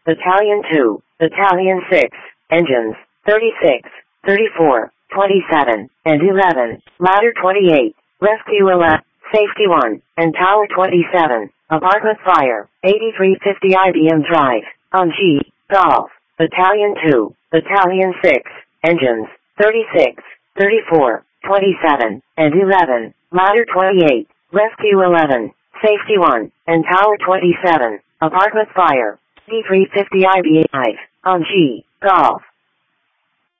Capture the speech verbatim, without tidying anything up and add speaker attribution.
Speaker 1: Battalion two, Battalion six, engines, thirty-six, thirty-four, twenty-seven, and eleven, ladder twenty-eight, rescue eleven, safety one, and tower twenty-seven, apartment fire, eighty-three fifty I B M Drive, on G, Golf, Battalion two, Battalion six, engines, thirty-six, thirty-four, twenty-seven, and eleven, ladder twenty-eight, rescue eleven, safety one, and tower twenty-seven, apartment fire, eighty-three fifty I B M Drive, on G, Golf.